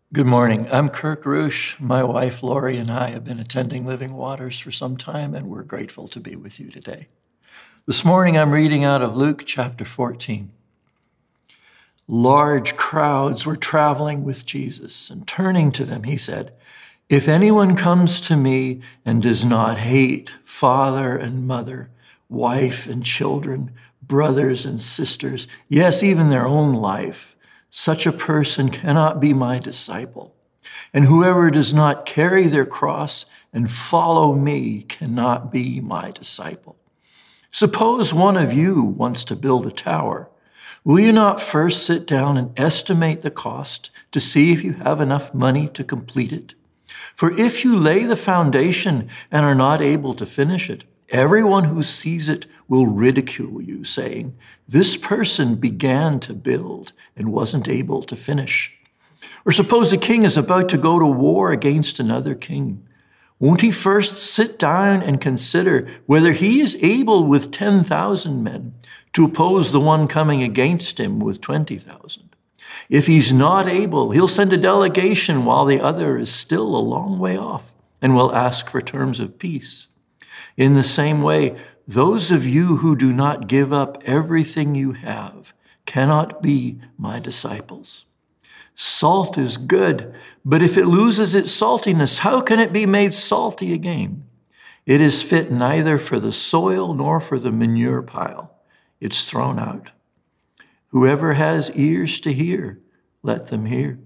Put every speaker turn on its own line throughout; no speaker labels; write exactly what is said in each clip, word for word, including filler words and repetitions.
Good morning. I'm Kirk Roosh. My wife, Lori, and I have been attending Living Waters for some time, and we're grateful to be with you today. This morning, I'm reading out of Luke chapter fourteen. Large crowds were traveling with Jesus, and turning to them, he said, "If anyone comes to me and does not hate father and mother, wife and children, brothers and sisters, yes, even their own life, such a person cannot be my disciple. And whoever does not carry their cross and follow me cannot be my disciple. Suppose one of you wants to build a tower. Will you not first sit down and estimate the cost to see if you have enough money to complete it? For if you lay the foundation and are not able to finish it, everyone who sees it will ridicule you, saying, 'This person began to build and wasn't able to finish.' Or suppose a king is about to go to war against another king. Won't he first sit down and consider whether he is able with ten thousand men to oppose the one coming against him with twenty thousand? If he's not able, he'll send a delegation while the other is still a long way off and will ask for terms of peace. In the same way, those of you who do not give up everything you have cannot be my disciples. Salt is good, but if it loses its saltiness, how can it be made salty again? It is fit neither for the soil nor for the manure pile. It's thrown out. Whoever has ears to hear, let them hear."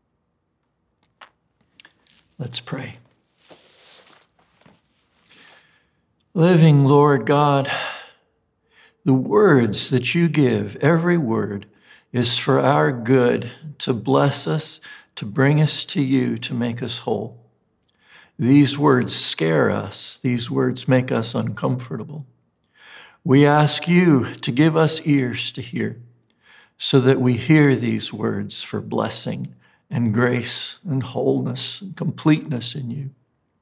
Let's pray. Living Lord God, the words that you give, every word, is for our good, to bless us, to bring us to you, to make us whole. These words scare us. These words make us uncomfortable. We ask you to give us ears to hear, so that we hear these words for blessing and grace and wholeness and completeness in you.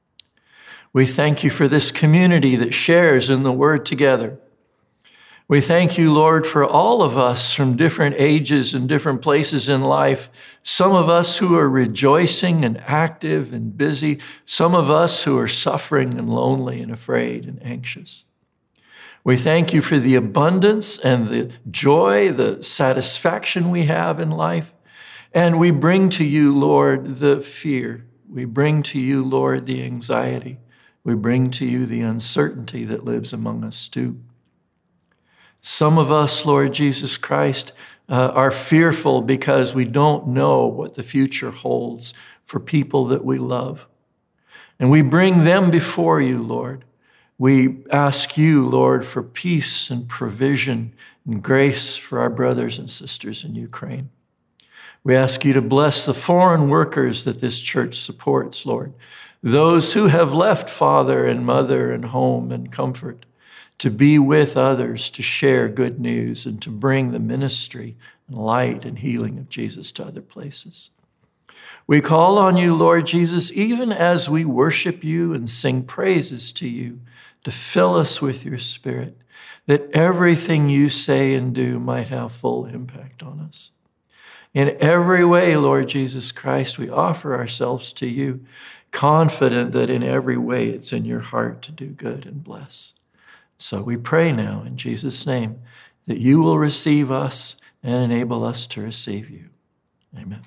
We thank you for this community that shares in the word together. We thank you, Lord, for all of us from different ages and different places in life, some of us who are rejoicing and active and busy, some of us who are suffering and lonely and afraid and anxious. We thank you for the abundance and the joy, the satisfaction we have in life. And we bring to you, Lord, the fear. We bring to you, Lord, the anxiety. We bring to you the uncertainty that lives among us too. Some of us, Lord Jesus Christ, uh, are fearful because we don't know what the future holds for people that we love. And we bring them before you, Lord. We ask you, Lord, for peace and provision and grace for our brothers and sisters in Ukraine. We ask you to bless the foreign workers that this church supports, Lord. Those who have left father and mother and home and comfort to be with others, to share good news and to bring the ministry and light and healing of Jesus to other places. We call on you, Lord Jesus, even as we worship you and sing praises to you, to fill us with your Spirit, that everything you say and do might have full impact on us. In every way, Lord Jesus Christ, we offer ourselves to you, confident that in every way it's in your heart to do good and bless. So we pray now in Jesus' name that you will receive us and enable us to receive you. Amen.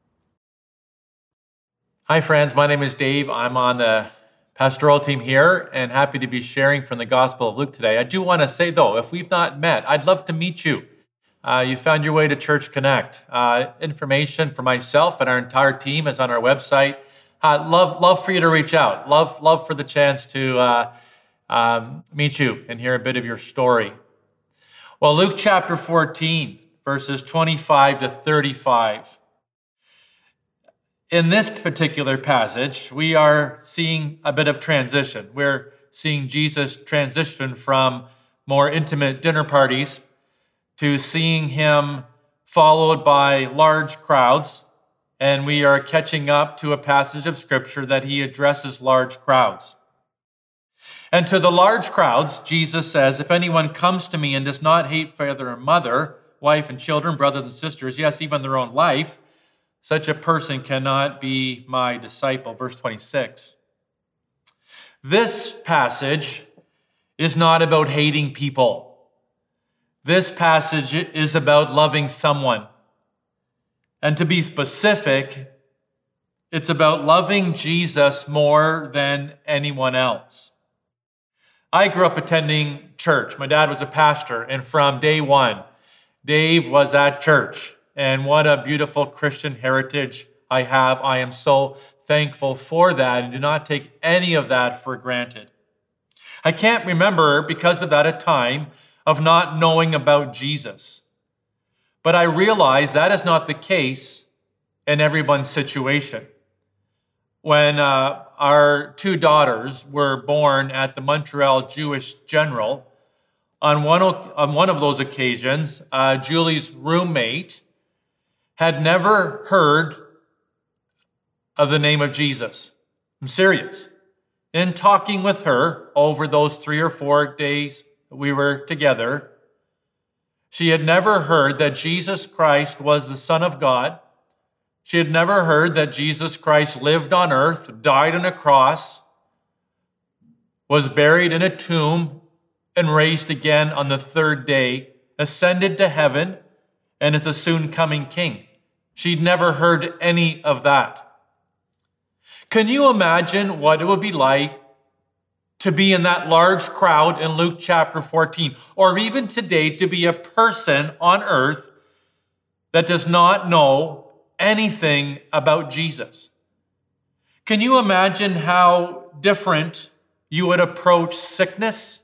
Hi, friends. My name is Dave. I'm on the pastoral team here and happy to be sharing from the Gospel of Luke today. I do want to say, though, if we've not met, I'd love to meet you. Uh, you found your way to Church Connect. Uh, information for myself and our entire team is on our website. Uh, love, love for you to reach out. Love, love for the chance to uh, um, meet you and hear a bit of your story. Well, Luke chapter fourteen, verses twenty-five to thirty-five. In this particular passage, we are seeing a bit of transition. We're seeing Jesus transition from more intimate dinner parties to seeing him followed by large crowds, and we are catching up to a passage of Scripture that he addresses large crowds. And to the large crowds, Jesus says, if anyone comes to me and does not hate father or mother, wife and children, brothers and sisters, yes, even their own life, Such a person cannot be my disciple. Verse twenty-six. This passage is not about hating people. This passage is about loving someone. And to be specific, it's about loving Jesus more than anyone else. I grew up attending church. My dad was a pastor, and from day one, Dave was at church. And what a beautiful Christian heritage I have. I am so thankful for that and do not take any of that for granted. I can't remember, because of that, a time of not knowing about Jesus. But I realize that is not the case in everyone's situation. When uh, our two daughters were born at the Montreal Jewish General, on one, on one of those occasions, uh, Julie's roommate had never heard of the name of Jesus. I'm serious. In talking with her over those three or four days that we were together, she had never heard that Jesus Christ was the Son of God. She had never heard that Jesus Christ lived on earth, died on a cross, was buried in a tomb, and raised again on the third day, ascended to heaven, and is a soon-coming king. She'd never heard any of that. Can you imagine what it would be like to be in that large crowd in Luke chapter fourteen, or even today to be a person on earth that does not know anything about Jesus? Can you imagine how different you would approach sickness?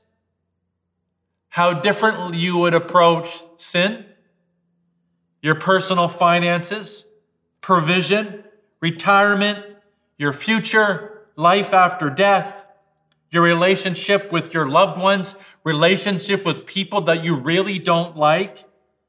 How differently you would approach sin? Your personal finances, provision, retirement, your future, life after death, your relationship with your loved ones, relationship with people that you really don't like,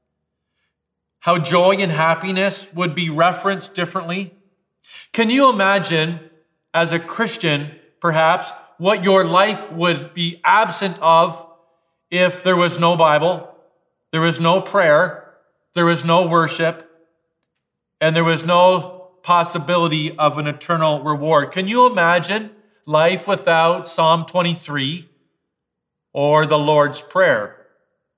how joy and happiness would be referenced differently. Can you imagine, as a Christian, perhaps, what your life would be absent of if there was no Bible, there was no prayer, there was no worship, and there was no possibility of an eternal reward? Can you imagine life without Psalm twenty-three or the Lord's Prayer?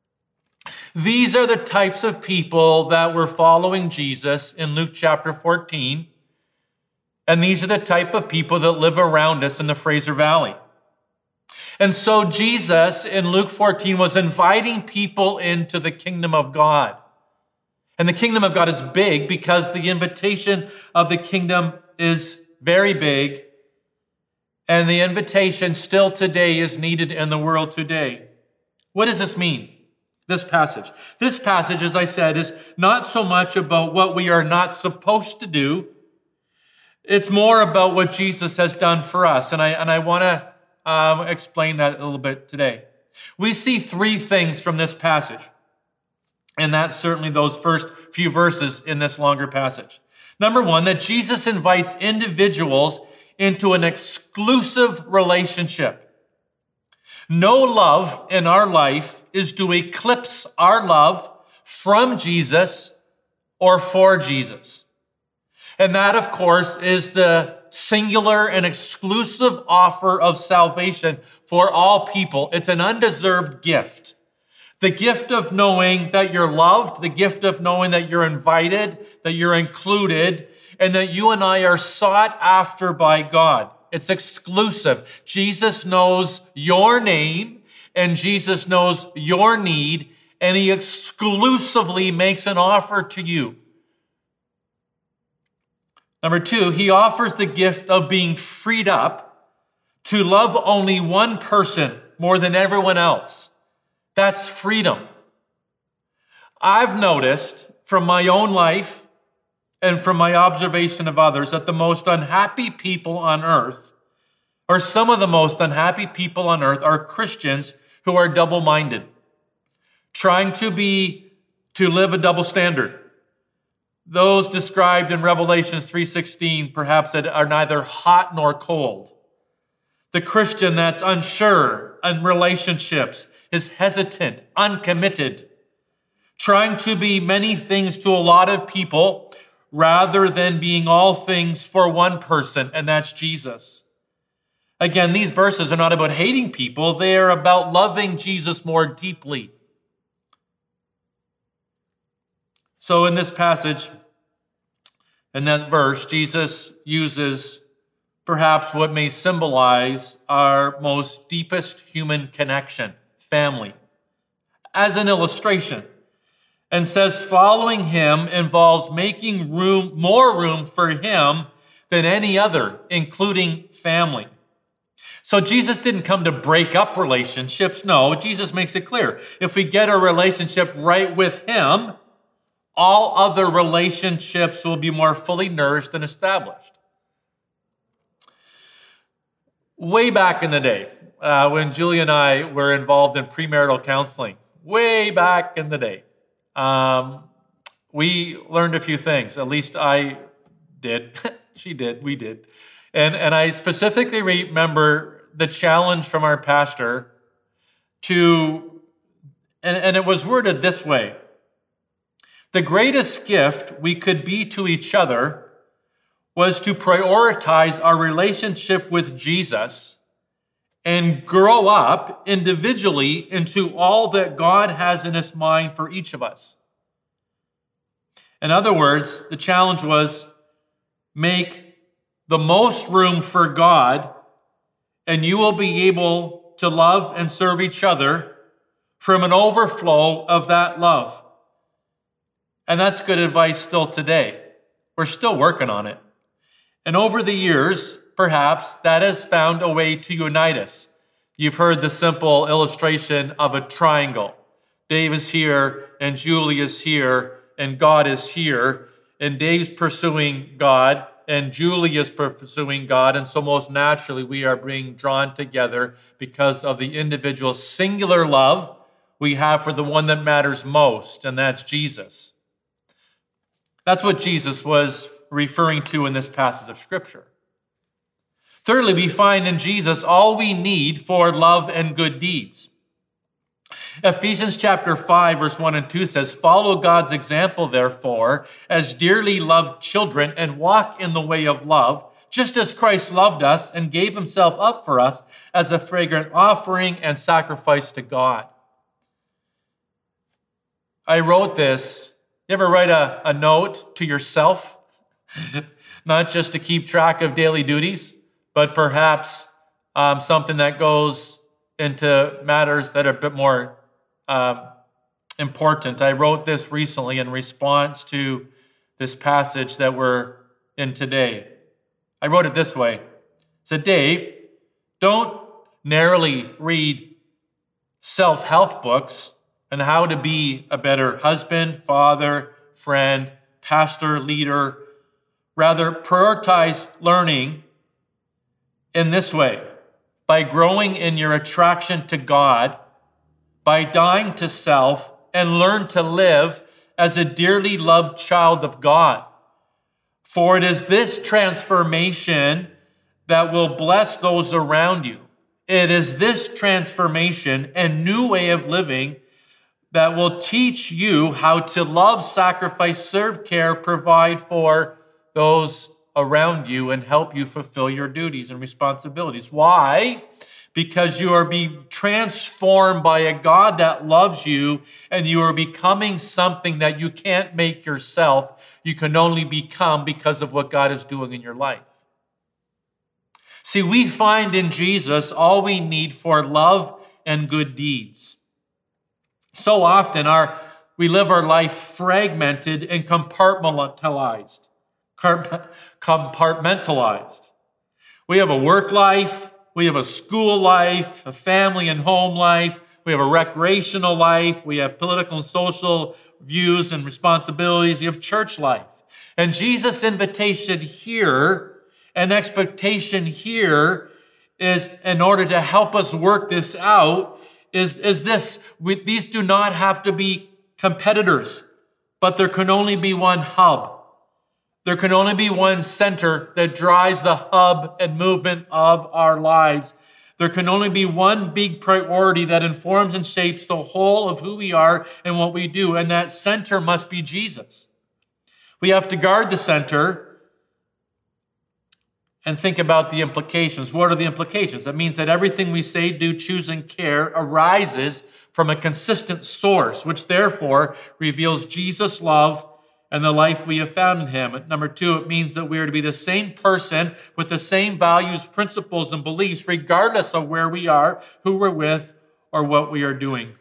These are the types of people that were following Jesus in Luke chapter fourteen, and these are the type of people that live around us in the Fraser Valley. And so Jesus in Luke fourteen was inviting people into the kingdom of God. And the kingdom of God is big because the invitation of the kingdom is very big. And the invitation still today is needed in the world today. What does this mean, this passage? This passage, as I said, is not so much about what we are not supposed to do. It's more about what Jesus has done for us. And I, and I want to um, explain that a little bit today. We see three things from this passage. And that's certainly those first few verses in this longer passage. Number one, that Jesus invites individuals into an exclusive relationship. No love in our life is to eclipse our love from Jesus or for Jesus. And that, of course, is the singular and exclusive offer of salvation for all people. It's an undeserved gift. The gift of knowing that you're loved, the gift of knowing that you're invited, that you're included, and that you and I are sought after by God. It's exclusive. Jesus knows your name, and Jesus knows your need, and he exclusively makes an offer to you. Number two, he offers the gift of being freed up to love only one person more than everyone else. That's freedom. I've noticed from my own life and from my observation of others that the most unhappy people on earth, or some of the most unhappy people on earth, are Christians who are double-minded, trying to be, to live a double standard. Those described in Revelation three sixteen, perhaps, that are neither hot nor cold. The Christian that's unsure in relationships, is hesitant, uncommitted, trying to be many things to a lot of people, rather than being all things for one person, and that's Jesus. Again, these verses are not about hating people. They are about loving Jesus more deeply. So in this passage, in that verse, Jesus uses perhaps what may symbolize our most deepest human connection, family, as an illustration, and says following him involves making room, more room for him than any other, including family. So Jesus didn't come to break up relationships. No, Jesus makes it clear. If we get our relationship right with him, all other relationships will be more fully nourished and established. Way back in the day, uh, when Julie and I were involved in premarital counseling, way back in the day, um, we learned a few things. At least I did. She did. We did. And, and I specifically remember the challenge from our pastor to, and, and it was worded this way: the greatest gift we could be to each other was to prioritize our relationship with Jesus and grow up individually into all that God has in his mind for each of us. In other words, the challenge was make the most room for God, and you will be able to love and serve each other from an overflow of that love. And that's good advice still today. We're still working on it. And over the years, perhaps, that has found a way to unite us. You've heard the simple illustration of a triangle. Dave is here, and Julie is here, and God is here. And Dave's pursuing God, and Julie is pursuing God. And so most naturally, we are being drawn together because of the individual singular love we have for the one that matters most, and that's Jesus. That's what Jesus was referring to in this passage of Scripture. Thirdly, we find in Jesus all we need for love and good deeds. Ephesians chapter five, verse one and two says, "Follow God's example, therefore, as dearly loved children, and walk in the way of love, just as Christ loved us and gave himself up for us as a fragrant offering and sacrifice to God." I wrote this. You ever write a, a note to yourself? Not just to keep track of daily duties, but perhaps um, something that goes into matters that are a bit more um, important. I wrote this recently in response to this passage that we're in today. I wrote it this way. It said, "Dave, don't narrowly read self-help books on how to be a better husband, father, friend, pastor, leader. Rather, prioritize learning in this way: by growing in your attraction to God, by dying to self, and learn to live as a dearly loved child of God. For it is this transformation that will bless those around you. It is this transformation and new way of living that will teach you how to love, sacrifice, serve, care, provide for those around you, and help you fulfill your duties and responsibilities." Why? Because you are being transformed by a God that loves you, and you are becoming something that you can't make yourself. You can only become because of what God is doing in your life. See, we find in Jesus all we need for love and good deeds. So often our we live our life fragmented and compartmentalized. Compartmentalized. We have a work life, we have a school life, a family and home life, we have a recreational life, we have political and social views and responsibilities, we have church life. And Jesus' invitation here and expectation here is, in order to help us work this out, is, is this: we, these do not have to be competitors, but there can only be one hub. There can only be one center that drives the hub and movement of our lives. There can only be one big priority that informs and shapes the whole of who we are and what we do, and that center must be Jesus. We have to guard the center and think about the implications. What are the implications? That means that everything we say, do, choose, and care arises from a consistent source, which therefore reveals Jesus' love and the life we have found in him. Number two, it means that we are to be the same person with the same values, principles, and beliefs, regardless of where we are, who we're with, or what we are doing.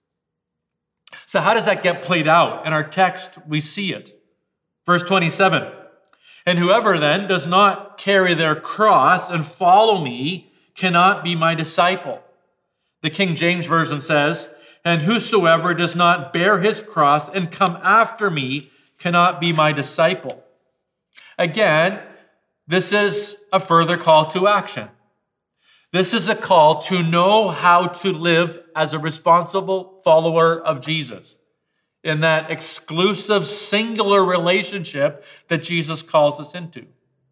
So how does that get played out? In our text, we see it. Verse twenty-seven, and whoever then does not carry their cross and follow me cannot be my disciple. The King James Version says, and whosoever does not bear his cross and come after me cannot be my disciple. Again, this is a further call to action. This is a call to know how to live as a responsible follower of Jesus in that exclusive, singular relationship that Jesus calls us into.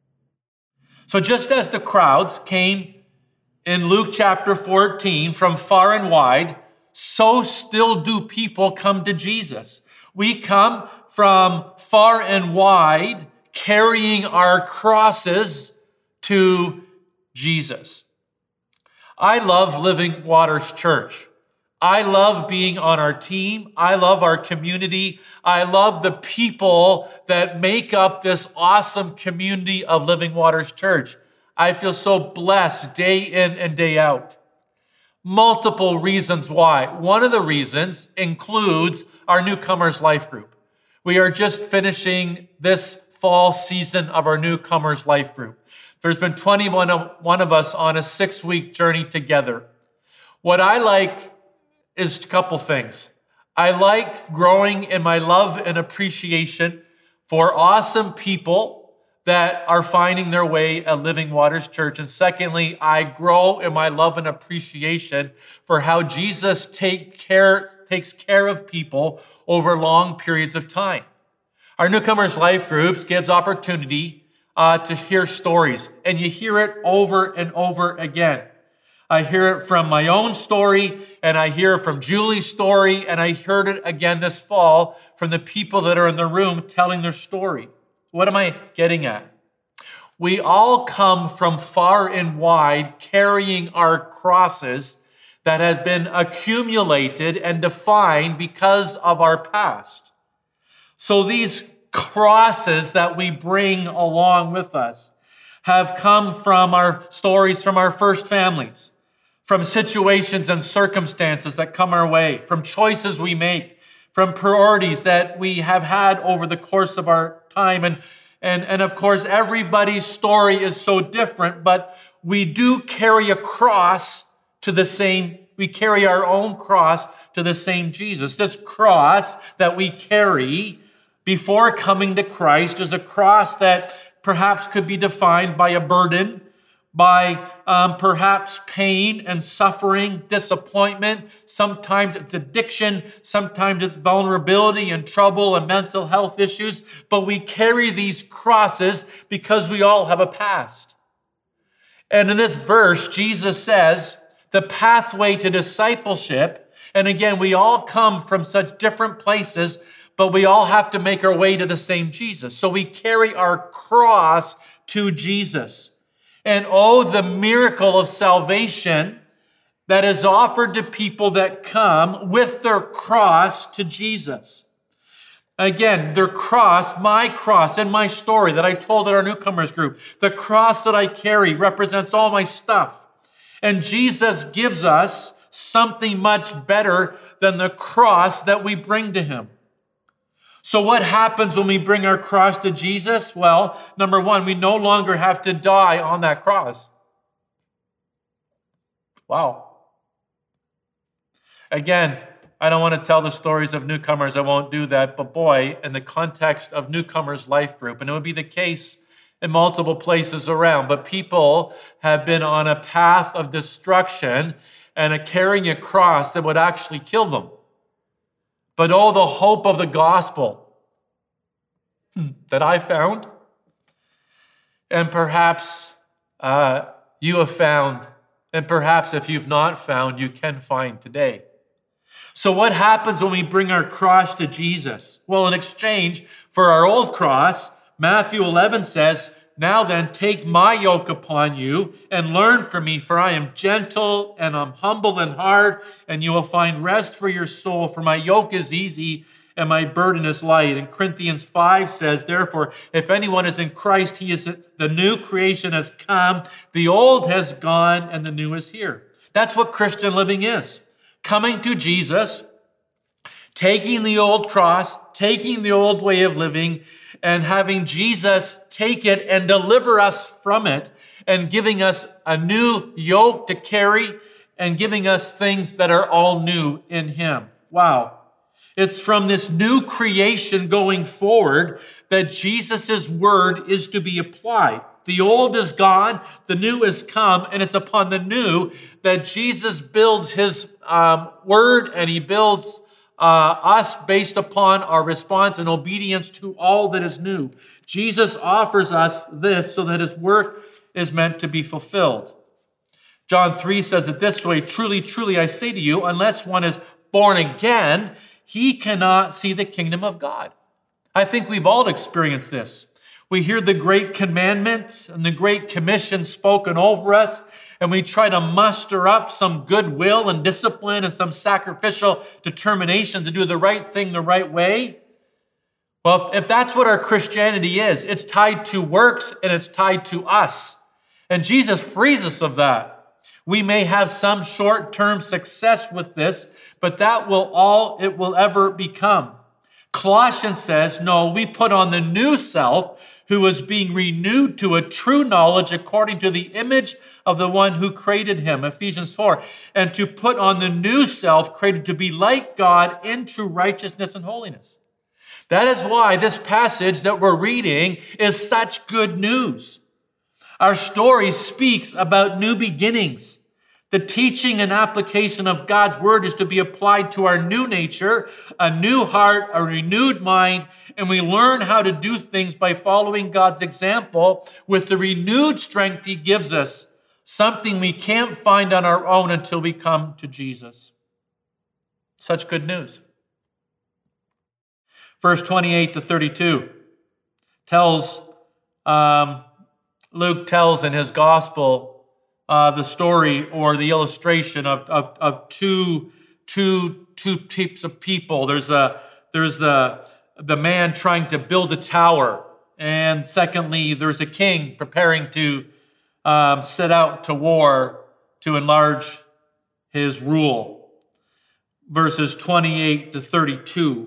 So just as the crowds came in Luke chapter fourteen from far and wide, so still do people come to Jesus. We come from far and wide, carrying our crosses to Jesus. I love Living Waters Church. I love being on our team. I love our community. I love the people that make up this awesome community of Living Waters Church. I feel so blessed day in and day out. Multiple reasons why. One of the reasons includes our Newcomers Life Group. We are just finishing this fall season of our Newcomers Life Group. There's been twenty-one of us on a six-week journey together. What I like is a couple things. I like growing in my love and appreciation for awesome people that are finding their way at Living Waters Church. And secondly, I grow in my love and appreciation for how Jesus take care, takes care of people over long periods of time. Our Newcomers Life Groups gives opportunity uh, to hear stories, and you hear it over and over again. I hear it from my own story, and I hear it from Julie's story, and I heard it again this fall from the people that are in the room telling their story. What am I getting at? We all come from far and wide carrying our crosses that have been accumulated and defined because of our past. So these crosses that we bring along with us have come from our stories from our first families, from situations and circumstances that come our way, from choices we make, from priorities that we have had over the course of our time. And, and, and of course, everybody's story is so different, but we do carry a cross to the same, we carry our own cross to the same Jesus. This cross that we carry before coming to Christ is a cross that perhaps could be defined by a burden, by um, perhaps pain and suffering, disappointment. Sometimes it's addiction. Sometimes it's vulnerability and trouble and mental health issues. But we carry these crosses because we all have a past. And in this verse, Jesus says the pathway to discipleship, and again, we all come from such different places, but we all have to make our way to the same Jesus. So we carry our cross to Jesus. And oh, the miracle of salvation that is offered to people that come with their cross to Jesus. Again, their cross, my cross, and my story that I told at our newcomers group, the cross that I carry represents all my stuff. And Jesus gives us something much better than the cross that we bring to him. So what happens when we bring our cross to Jesus? Well, number one, we no longer have to die on that cross. Wow. Again, I don't want to tell the stories of newcomers. I won't do that. But boy, in the context of Newcomers Life Group, and it would be the case in multiple places around, but people have been on a path of destruction and are carrying a cross that would actually kill them. But oh, the hope of the gospel that I found, and perhaps uh, you have found, and perhaps if you've not found, you can find today. So what happens when we bring our cross to Jesus? Well, in exchange for our old cross, Matthew eleven says, "Now then, take my yoke upon you and learn from me, for I am gentle and I'm humble in heart, and you will find rest for your soul, for my yoke is easy and my burden is light." And Corinthians five says, "Therefore, if anyone is in Christ, he is the new creation has come, the old has gone, and the new is here." That's what Christian living is. Coming to Jesus, taking the old cross, taking the old way of living, and having Jesus take it and deliver us from it, and giving us a new yoke to carry, and giving us things that are all new in him. Wow. It's from this new creation going forward that Jesus' word is to be applied. The old is gone, the new has come, and it's upon the new that Jesus builds his um, word, and he builds uh, us based upon our response and obedience to all that is new. Jesus offers us this so that his work is meant to be fulfilled. John three says it this way, "Truly, truly, I say to you, unless one is born again, he cannot see the kingdom of God." I think we've all experienced this. We hear the great commandments and the great commission spoken over us, and we try to muster up some goodwill and discipline and some sacrificial determination to do the right thing the right way. Well, if that's what our Christianity is, it's tied to works and it's tied to us. And Jesus frees us of that. We may have some short-term success with this, but that will all it will ever become. Colossians says, no, we put on the new self, who is being renewed to a true knowledge according to the image of the one who created him, Ephesians four, and to put on the new self created to be like God in true righteousness and holiness. That is why this passage that we're reading is such good news. Our story speaks about new beginnings. The teaching and application of God's word is to be applied to our new nature, a new heart, a renewed mind, and we learn how to do things by following God's example with the renewed strength he gives us, something we can't find on our own until we come to Jesus. Such good news. Verse twenty-eight to thirty-two tells, um, Luke tells in his gospel, Uh, the story or the illustration of, of, of two, two, two types of people. There's a there's the the man trying to build a tower, and secondly, there's a king preparing to um, set out to war to enlarge his rule. Verses twenty-eight to thirty-two.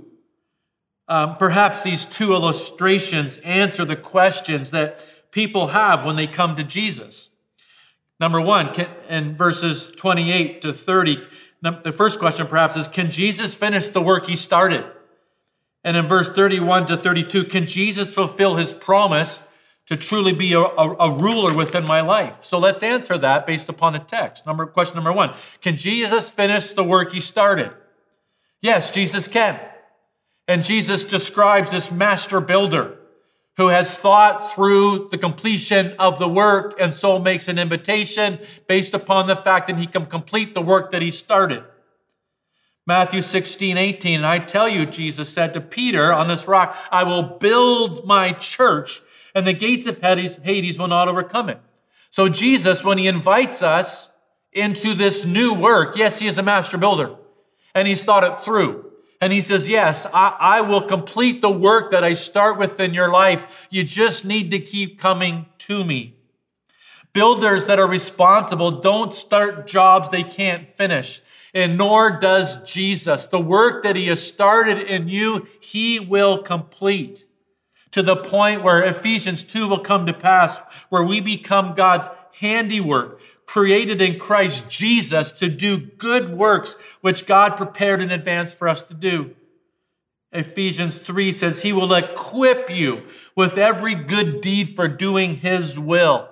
Um, perhaps these two illustrations answer the questions that people have when they come to Jesus. Number one, can, in verses twenty-eight to thirty, the first question perhaps is, can Jesus finish the work he started? And in verse thirty-one to thirty-two, can Jesus fulfill his promise to truly be a, a, a ruler within my life? So let's answer that based upon the text. Number, question number one, can Jesus finish the work he started? Yes, Jesus can. And Jesus describes this master builder who has thought through the completion of the work and so makes an invitation based upon the fact that he can complete the work that he started. Matthew sixteen, eighteen, and I tell you, Jesus said to Peter, on this rock, I will build my church, and the gates of Hades will not overcome it. So Jesus, when he invites us into this new work, yes, he is a master builder, and he's thought it through. And he says, yes, I, I will complete the work that I start with in your life. You just need to keep coming to me. Builders that are responsible don't start jobs they can't finish, and nor does Jesus. The work that he has started in you, he will complete to the point where Ephesians two will come to pass, where we become God's handiwork, created in Christ Jesus to do good works which God prepared in advance for us to do. Ephesians three says he will equip you with every good deed for doing his will.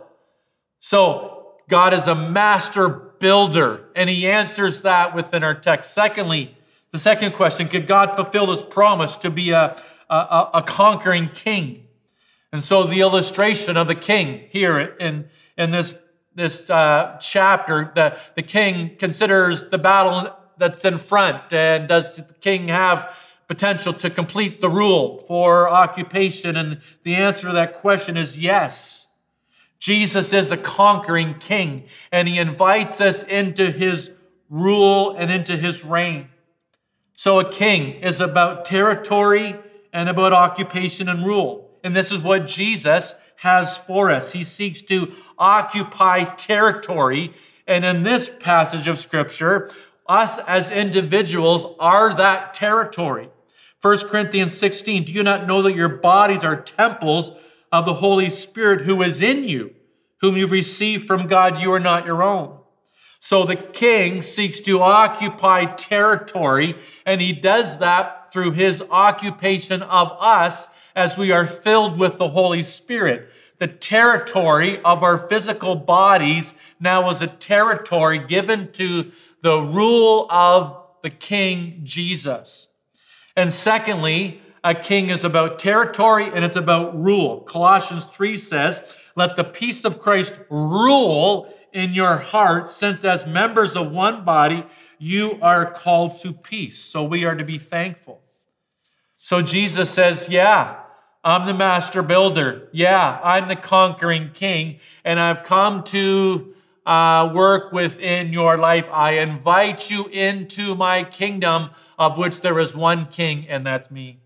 So God is a master builder, and he answers that within our text. Secondly, the second question, could God fulfill his promise to be a, a, a conquering king? And so the illustration of the king here in, in this This uh, chapter, the, the king considers the battle that's in front? And does the king have potential to complete the rule for occupation? And the answer to that question is yes. Jesus is a conquering king, and he invites us into his rule and into his reign. So a king is about territory and about occupation and rule. And this is what Jesus has for us. He seeks to occupy territory. And in this passage of Scripture, us as individuals are that territory. First Corinthians sixteen, do you not know that your bodies are temples of the Holy Spirit who is in you, whom you've received from God? You are not your own. So the king seeks to occupy territory, and he does that through his occupation of us as we are filled with the Holy Spirit. The territory of our physical bodies now is a territory given to the rule of the King Jesus. And secondly, a king is about territory and it's about rule. Colossians three says, let the peace of Christ rule in your hearts, since as members of one body, you are called to peace. So we are to be thankful. So Jesus says, yeah, I'm the master builder. Yeah, I'm the conquering king, and I've come to uh, work within your life. I invite you into my kingdom, of which there is one king, and that's me.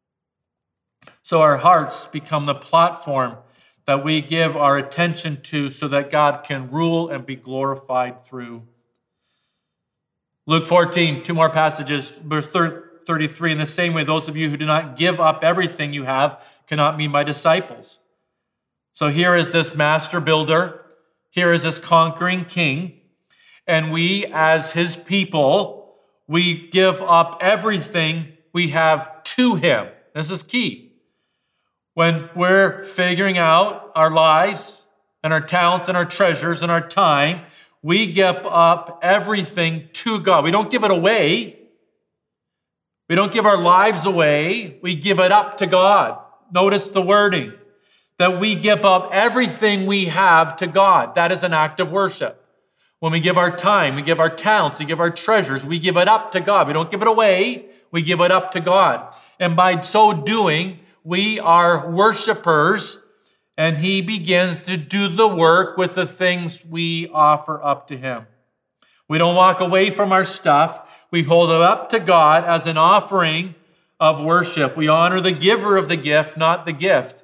So our hearts become the platform that we give our attention to so that God can rule and be glorified through. Luke fourteen, two more passages, verse thirty-three. In the same way, those of you who do not give up everything you have cannot be my disciples. So here is this master builder. Here is this conquering king. And we, as his people, we give up everything we have to him. This is key. When we're figuring out our lives and our talents and our treasures and our time, we give up everything to God. We don't give it away. We don't give our lives away. We give it up to God. Notice the wording, that we give up everything we have to God. That is an act of worship. When we give our time, we give our talents, we give our treasures, we give it up to God. We don't give it away. We give it up to God. And by so doing, we are worshipers, and he begins to do the work with the things we offer up to him. We don't walk away from our stuff. We hold it up to God as an offering of worship. We honor the giver of the gift, not the gift.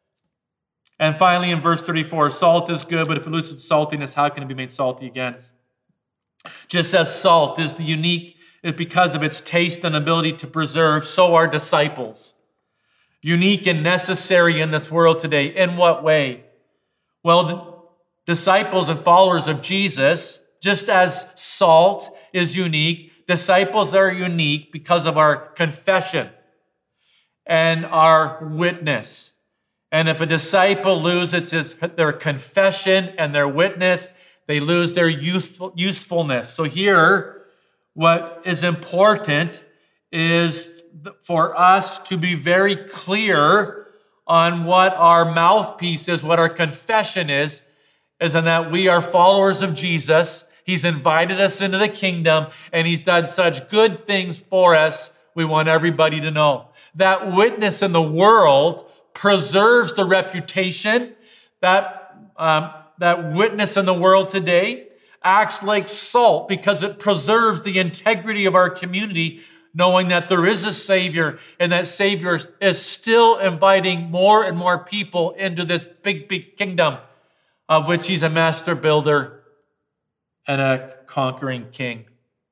And finally, in verse thirty-four, salt is good, but if it loses its saltiness, how can it be made salty again? Just as salt is the unique because of its taste and ability to preserve, so are disciples. Unique and necessary in this world today. In what way? Well, the disciples and followers of Jesus, just as salt is unique, disciples are unique because of our confession and our witness. And if a disciple loses his, their confession and their witness, they lose their youthful, usefulness. So here, what is important is for us to be very clear on what our mouthpiece is, what our confession is, is in that we are followers of Jesus. He's invited us into the kingdom, and he's done such good things for us. We want everybody to know. That witness in the world preserves the reputation. That, um, that witness in the world today acts like salt because it preserves the integrity of our community, knowing that there is a Savior, and that Savior is still inviting more and more people into this big, big kingdom of which he's a master builder and a conquering king.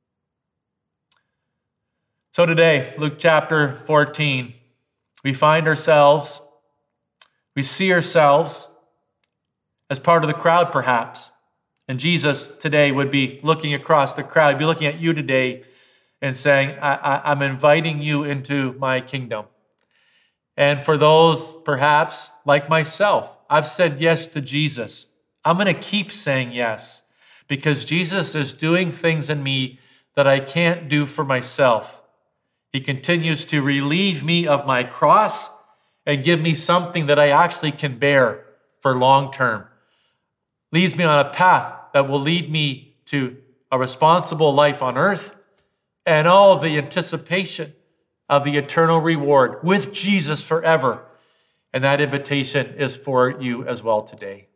So today, Luke chapter fourteen, we find ourselves, we see ourselves as part of the crowd perhaps. And Jesus today would be looking across the crowd, be looking at you today and saying, I, I, I'm inviting you into my kingdom. And for those perhaps like myself, I've said yes to Jesus. I'm going to keep saying yes because Jesus is doing things in me that I can't do for myself. He continues to relieve me of my cross and give me something that I actually can bear for long term. Leads me on a path that will lead me to a responsible life on earth and all the anticipation of the eternal reward with Jesus forever. And that invitation is for you as well today.